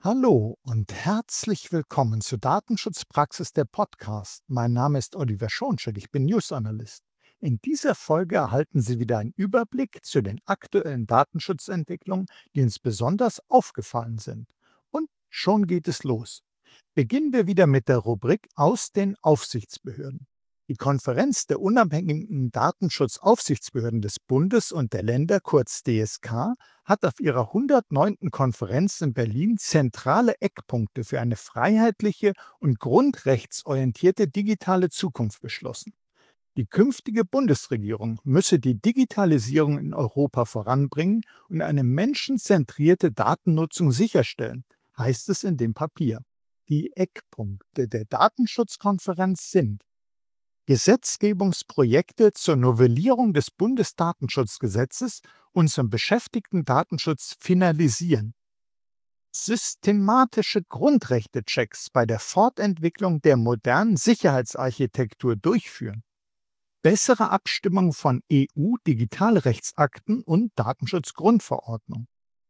Hallo und herzlich willkommen zur Datenschutzpraxis der Podcast. Mein Name ist Oliver Schoncheck, ich bin News Analyst. In dieser Folge erhalten Sie wieder einen Überblick zu den aktuellen Datenschutzentwicklungen, die uns besonders aufgefallen sind. Und schon geht es los. Beginnen wir wieder mit der Rubrik aus den Aufsichtsbehörden. Die Konferenz der unabhängigen Datenschutzaufsichtsbehörden des Bundes und der Länder, kurz DSK, hat auf ihrer 109. Konferenz in Berlin zentrale Eckpunkte für eine freiheitliche und grundrechtsorientierte digitale Zukunft beschlossen. Die künftige Bundesregierung müsse die Digitalisierung in Europa voranbringen und eine menschenzentrierte Datennutzung sicherstellen, heißt es in dem Papier. Die Eckpunkte der Datenschutzkonferenz sind: Gesetzgebungsprojekte zur Novellierung des Bundesdatenschutzgesetzes und zum Beschäftigtendatenschutz finalisieren, systematische Grundrechtechecks bei der Fortentwicklung der modernen Sicherheitsarchitektur durchführen, bessere Abstimmung von EU-Digitalrechtsakten und Datenschutzgrundverordnung,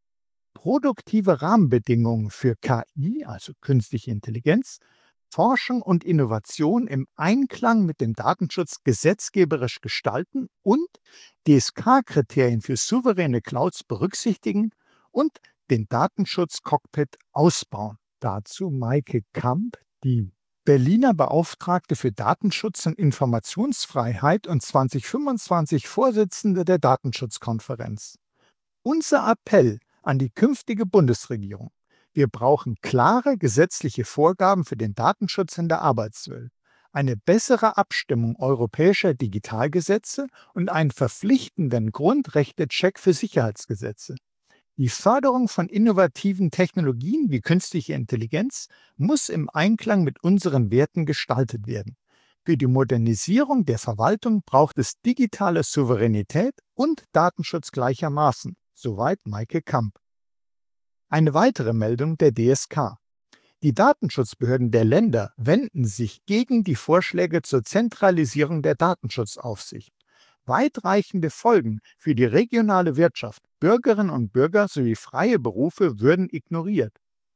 produktive Rahmenbedingungen für KI, also künstliche Intelligenz, Forschung und Innovation im Einklang mit dem Datenschutz gesetzgeberisch gestalten und DSK-Kriterien für souveräne Clouds berücksichtigen und den Datenschutz-Cockpit ausbauen. Dazu Maike Kamp, die Berliner Beauftragte für Datenschutz und Informationsfreiheit und 2025 Vorsitzende der Datenschutzkonferenz. Unser Appell an die künftige Bundesregierung: Wir brauchen klare gesetzliche Vorgaben für den Datenschutz in der Arbeitswelt, eine bessere Abstimmung europäischer Digitalgesetze und einen verpflichtenden Grundrechtecheck für Sicherheitsgesetze. Die Förderung von innovativen Technologien wie künstliche Intelligenz muss im Einklang mit unseren Werten gestaltet werden. Für die Modernisierung der Verwaltung braucht es digitale Souveränität und Datenschutz gleichermaßen. Soweit Maike Kamp. Eine weitere Meldung der DSK. Die Datenschutzbehörden der Länder wenden sich gegen die Vorschläge zur Zentralisierung der Datenschutzaufsicht. Weitreichende Folgen für die regionale Wirtschaft, Bürgerinnen und Bürger sowie freie Berufe würden ignoriert.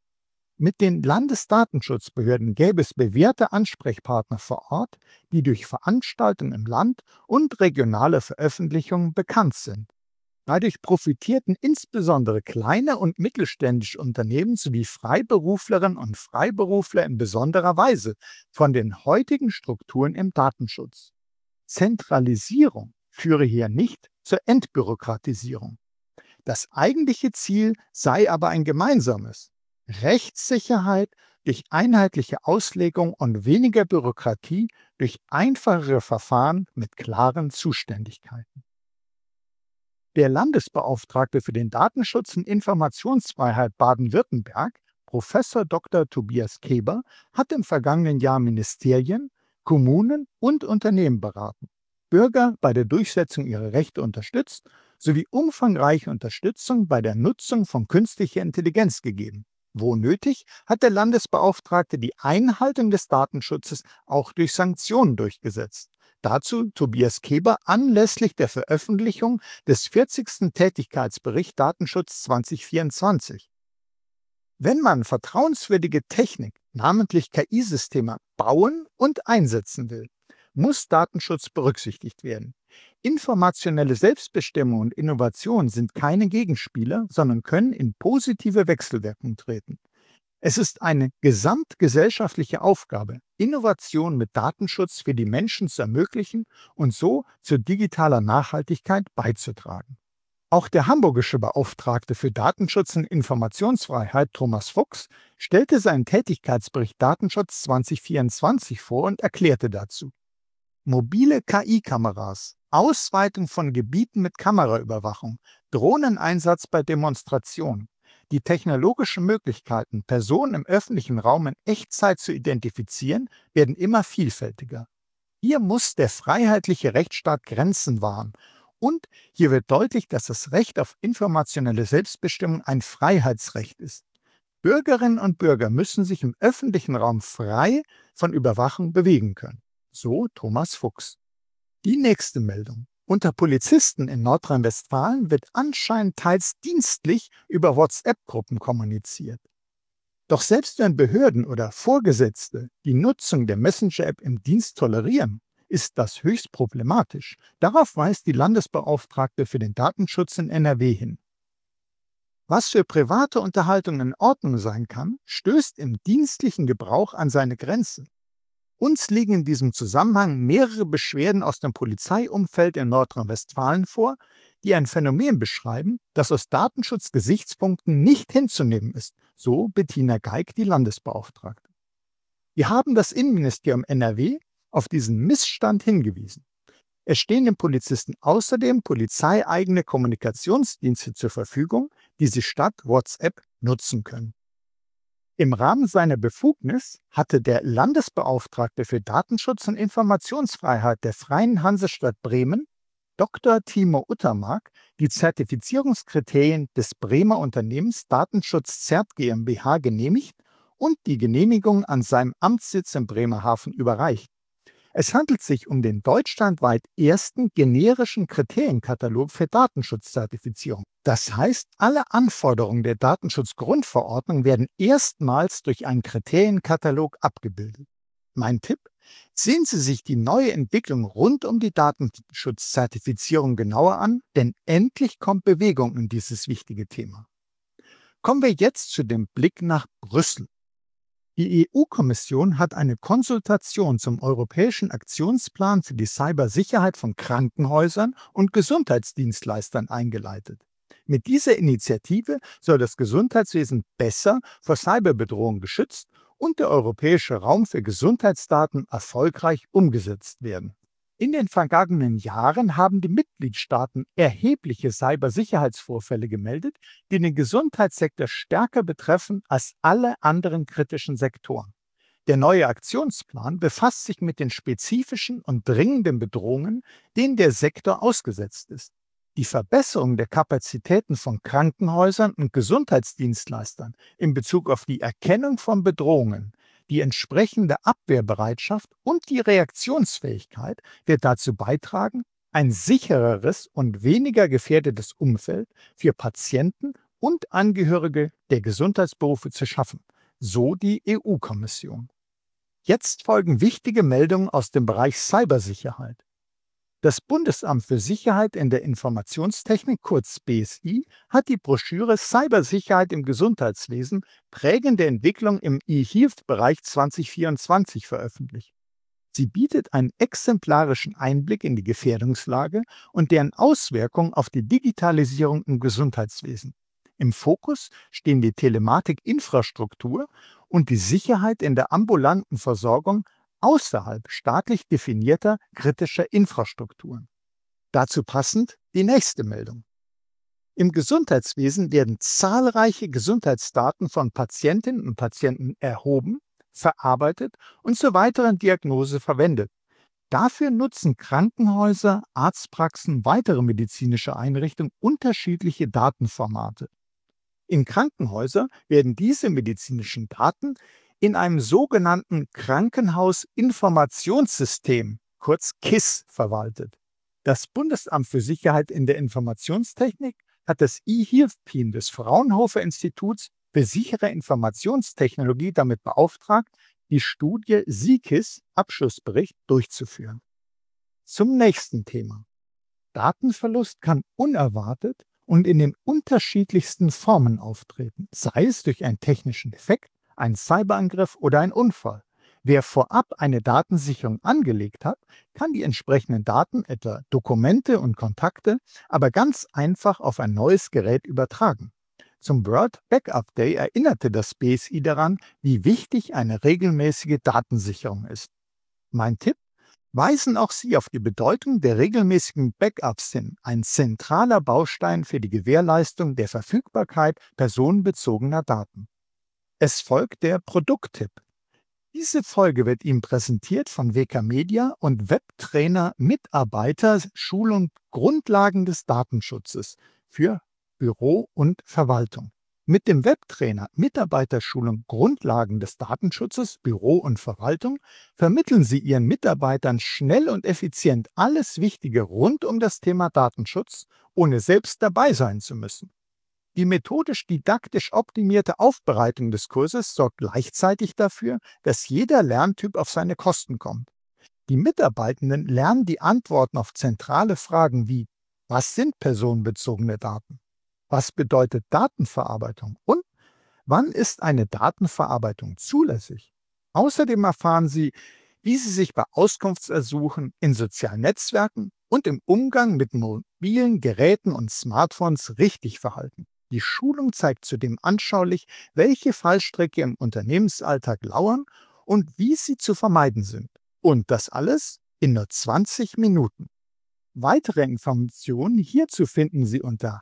Mit den Landesdatenschutzbehörden gäbe es bewährte Ansprechpartner vor Ort, die durch Veranstaltungen im Land und regionale Veröffentlichungen bekannt sind. Dadurch profitierten insbesondere kleine und mittelständische Unternehmen sowie Freiberuflerinnen und Freiberufler in besonderer Weise von den heutigen Strukturen im Datenschutz. Zentralisierung führe hier nicht zur Entbürokratisierung. Das eigentliche Ziel sei aber ein gemeinsames: Rechtssicherheit durch einheitliche Auslegung und weniger Bürokratie durch einfachere Verfahren mit klaren Zuständigkeiten. Der Landesbeauftragte für den Datenschutz und Informationsfreiheit Baden-Württemberg, Professor Dr. Tobias Keber, hat im vergangenen Jahr Ministerien, Kommunen und Unternehmen beraten, Bürger bei der Durchsetzung ihrer Rechte unterstützt sowie umfangreiche Unterstützung bei der Nutzung von künstlicher Intelligenz gegeben. Wo nötig, hat der Landesbeauftragte die Einhaltung des Datenschutzes auch durch Sanktionen durchgesetzt. Dazu Tobias Keber anlässlich der Veröffentlichung des 40. Tätigkeitsbericht Datenschutz 2024. Wenn man vertrauenswürdige Technik, namentlich KI-Systeme, bauen und einsetzen will, muss Datenschutz berücksichtigt werden. Informationelle Selbstbestimmung und Innovation sind keine Gegenspieler, sondern können in positive Wechselwirkung treten. Es ist eine gesamtgesellschaftliche Aufgabe, Innovation mit Datenschutz für die Menschen zu ermöglichen und so zur digitaler Nachhaltigkeit beizutragen. Auch der hamburgische Beauftragte für Datenschutz und Informationsfreiheit, Thomas Fuchs, stellte seinen Tätigkeitsbericht Datenschutz 2024 vor und erklärte dazu: Mobile KI-Kameras, Ausweitung von Gebieten mit Kameraüberwachung, Drohneneinsatz bei Demonstrationen. Die technologischen Möglichkeiten, Personen im öffentlichen Raum in Echtzeit zu identifizieren, werden immer vielfältiger. Hier muss der freiheitliche Rechtsstaat Grenzen wahren. Und hier wird deutlich, dass das Recht auf informationelle Selbstbestimmung ein Freiheitsrecht ist. Bürgerinnen und Bürger müssen sich im öffentlichen Raum frei von Überwachung bewegen können. So Thomas Fuchs. Die nächste Meldung. Unter Polizisten in Nordrhein-Westfalen wird anscheinend teils dienstlich über WhatsApp-Gruppen kommuniziert. Doch selbst wenn Behörden oder Vorgesetzte die Nutzung der Messenger-App im Dienst tolerieren, ist das höchst problematisch. Darauf weist die Landesbeauftragte für den Datenschutz in NRW hin. Was für private Unterhaltung in Ordnung sein kann, stößt im dienstlichen Gebrauch an seine Grenzen. Uns liegen in diesem Zusammenhang mehrere Beschwerden aus dem Polizeiumfeld in Nordrhein-Westfalen vor, die ein Phänomen beschreiben, das aus Datenschutzgesichtspunkten nicht hinzunehmen ist, so Bettina Geig, die Landesbeauftragte. Wir haben das Innenministerium NRW auf diesen Missstand hingewiesen. Es stehen den Polizisten außerdem polizeieigene Kommunikationsdienste zur Verfügung, die sie statt WhatsApp nutzen können. Im Rahmen seiner Befugnis hatte der Landesbeauftragte für Datenschutz und Informationsfreiheit der Freien Hansestadt Bremen, Dr. Timo Uttermark, die Zertifizierungskriterien des Bremer Unternehmens Datenschutz Zert GmbH genehmigt und die Genehmigung an seinem Amtssitz in Bremerhaven überreicht. Es handelt sich um den deutschlandweit ersten generischen Kriterienkatalog für Datenschutzzertifizierung. Das heißt, alle Anforderungen der Datenschutzgrundverordnung werden erstmals durch einen Kriterienkatalog abgebildet. Mein Tipp: Sehen Sie sich die neue Entwicklung rund um die Datenschutzzertifizierung genauer an, denn endlich kommt Bewegung in dieses wichtige Thema. Kommen wir jetzt zu dem Blick nach Brüssel. Die EU-Kommission hat eine Konsultation zum Europäischen Aktionsplan für die Cybersicherheit von Krankenhäusern und Gesundheitsdienstleistern eingeleitet. Mit dieser Initiative soll das Gesundheitswesen besser vor Cyberbedrohungen geschützt und der europäische Raum für Gesundheitsdaten erfolgreich umgesetzt werden. In den vergangenen Jahren haben die Mitgliedstaaten erhebliche Cybersicherheitsvorfälle gemeldet, die den Gesundheitssektor stärker betreffen als alle anderen kritischen Sektoren. Der neue Aktionsplan befasst sich mit den spezifischen und dringenden Bedrohungen, denen der Sektor ausgesetzt ist. Die Verbesserung der Kapazitäten von Krankenhäusern und Gesundheitsdienstleistern in Bezug auf die Erkennung von Bedrohungen, die entsprechende Abwehrbereitschaft und die Reaktionsfähigkeit wird dazu beitragen, ein sichereres und weniger gefährdetes Umfeld für Patienten und Angehörige der Gesundheitsberufe zu schaffen, so die EU-Kommission. Jetzt folgen wichtige Meldungen aus dem Bereich Cybersicherheit. Das Bundesamt für Sicherheit in der Informationstechnik, kurz BSI, hat die Broschüre Cybersicherheit im Gesundheitswesen – prägende Entwicklung im E-Health-Bereich 2024 veröffentlicht. Sie bietet einen exemplarischen Einblick in die Gefährdungslage und deren Auswirkungen auf die Digitalisierung im Gesundheitswesen. Im Fokus stehen die Telematikinfrastruktur und die Sicherheit in der ambulanten Versorgung außerhalb staatlich definierter kritischer Infrastrukturen. Dazu passend die nächste Meldung. Im Gesundheitswesen werden zahlreiche Gesundheitsdaten von Patientinnen und Patienten erhoben, verarbeitet und zur weiteren Diagnose verwendet. Dafür nutzen Krankenhäuser, Arztpraxen, weitere medizinische Einrichtungen unterschiedliche Datenformate. In Krankenhäusern werden diese medizinischen Daten in einem sogenannten Krankenhausinformationssystem, kurz KISS, verwaltet. Das Bundesamt für Sicherheit in der Informationstechnik hat das E-Health-Team des Fraunhofer Instituts für sichere Informationstechnologie damit beauftragt, die Studie SIKIS Abschlussbericht durchzuführen. Zum nächsten Thema. Datenverlust kann unerwartet und in den unterschiedlichsten Formen auftreten, sei es durch einen technischen Defekt, ein Cyberangriff oder ein Unfall. Wer vorab eine Datensicherung angelegt hat, kann die entsprechenden Daten, etwa Dokumente und Kontakte, aber ganz einfach auf ein neues Gerät übertragen. Zum World Backup Day erinnerte das BSI daran, wie wichtig eine regelmäßige Datensicherung ist. Mein Tipp: Weisen auch Sie auf die Bedeutung der regelmäßigen Backups hin, ein zentraler Baustein für die Gewährleistung der Verfügbarkeit personenbezogener Daten. Es folgt der Produkttipp. Diese Folge wird Ihnen präsentiert von WK Media und Webtrainer Mitarbeiter Schulung Grundlagen des Datenschutzes für Büro und Verwaltung. Mit dem Webtrainer Mitarbeiterschulung Grundlagen des Datenschutzes Büro und Verwaltung vermitteln Sie Ihren Mitarbeitern schnell und effizient alles Wichtige rund um das Thema Datenschutz, ohne selbst dabei sein zu müssen. Die methodisch-didaktisch optimierte Aufbereitung des Kurses sorgt gleichzeitig dafür, dass jeder Lerntyp auf seine Kosten kommt. Die Mitarbeitenden lernen die Antworten auf zentrale Fragen wie: Was sind personenbezogene Daten? Was bedeutet Datenverarbeitung? Und wann ist eine Datenverarbeitung zulässig? Außerdem erfahren Sie, wie Sie sich bei Auskunftsersuchen in sozialen Netzwerken und im Umgang mit mobilen Geräten und Smartphones richtig verhalten. Die Schulung zeigt zudem anschaulich, welche Fallstricke im Unternehmensalltag lauern und wie sie zu vermeiden sind. Und das alles in nur 20 Minuten. Weitere Informationen hierzu finden Sie unter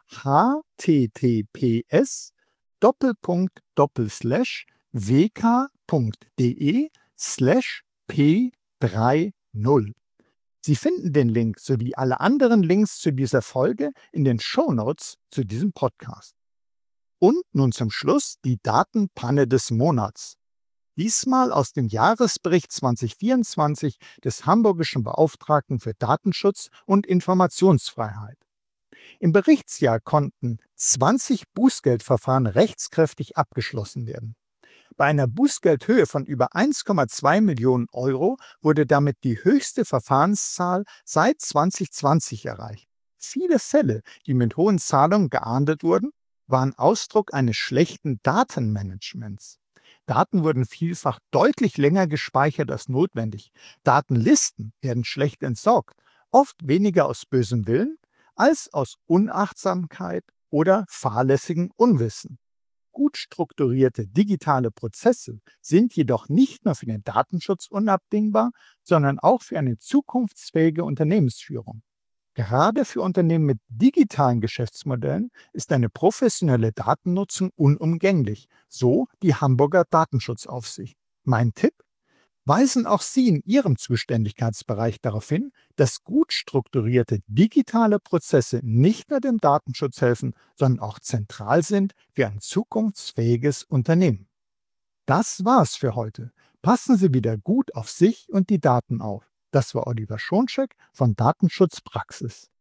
https://wk.de/p30. Sie finden den Link sowie alle anderen Links zu dieser Folge in den Shownotes zu diesem Podcast. Und nun zum Schluss die Datenpanne des Monats. Diesmal aus dem Jahresbericht 2024 des Hamburgischen Beauftragten für Datenschutz und Informationsfreiheit. Im Berichtsjahr konnten 20 Bußgeldverfahren rechtskräftig abgeschlossen werden. Bei einer Bußgeldhöhe von über 1,2 Millionen Euro wurde damit die höchste Verfahrenszahl seit 2020 erreicht. Viele Fälle, die mit hohen Zahlungen geahndet wurden, waren Ausdruck eines schlechten Datenmanagements. Daten wurden vielfach deutlich länger gespeichert als notwendig. Datenlisten werden schlecht entsorgt, oft weniger aus bösem Willen als aus Unachtsamkeit oder fahrlässigem Unwissen. Gut strukturierte digitale Prozesse sind jedoch nicht nur für den Datenschutz unabdingbar, sondern auch für eine zukunftsfähige Unternehmensführung. Gerade für Unternehmen mit digitalen Geschäftsmodellen ist eine professionelle Datennutzung unumgänglich, so die Hamburger Datenschutzaufsicht. Mein Tipp: Weisen auch Sie in Ihrem Zuständigkeitsbereich darauf hin, dass gut strukturierte digitale Prozesse nicht nur dem Datenschutz helfen, sondern auch zentral sind für ein zukunftsfähiges Unternehmen. Das war's für heute. Passen Sie wieder gut auf sich und die Daten auf. Das war Oliver Schoncheck von Datenschutzpraxis.